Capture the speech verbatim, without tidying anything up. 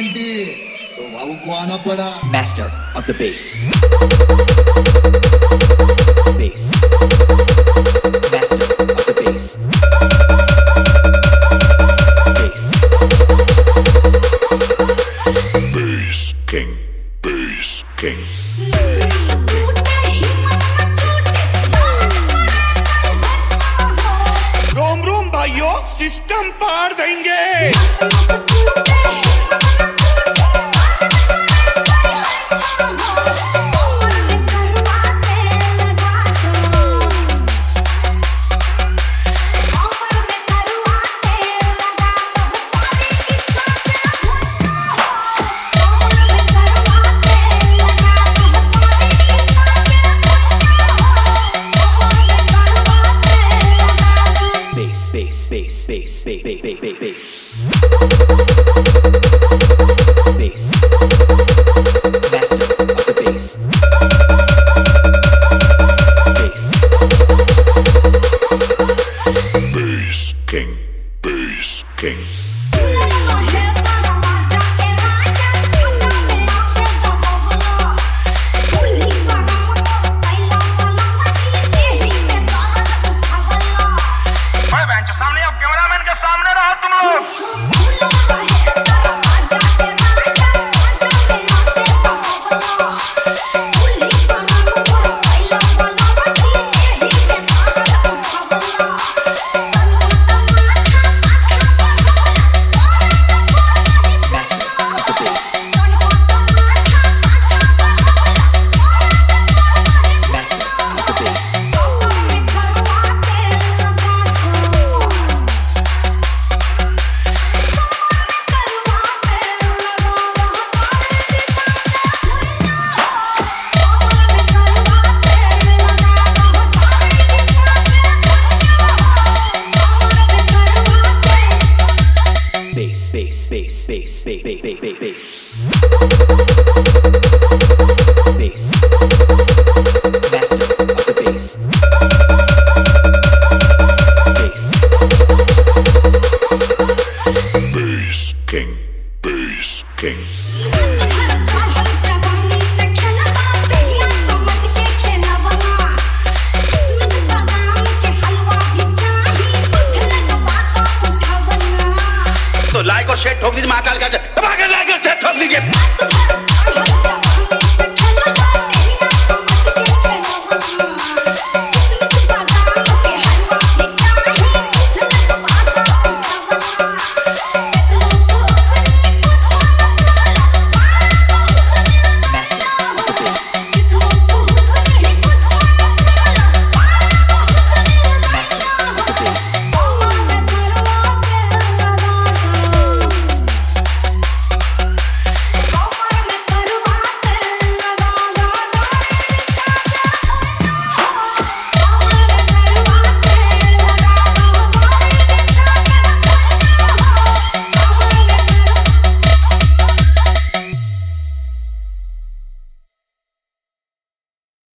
बंटी तो बाबू को आना पड़ा। Master of the bass. Bass. Master of the bass. Bass. Bass King. Bass King. रोम रोम भाइयों, सिस्टम पार देंगे। Bass, bass, bass, bass, bass, bass, bass. Bass. Master of the bass. Bass. Bass King. Bass King. सामने अब cameraman के सामने रहो तुम लोग। Bass, bass, bass, bass, bass, bass, bass, bass.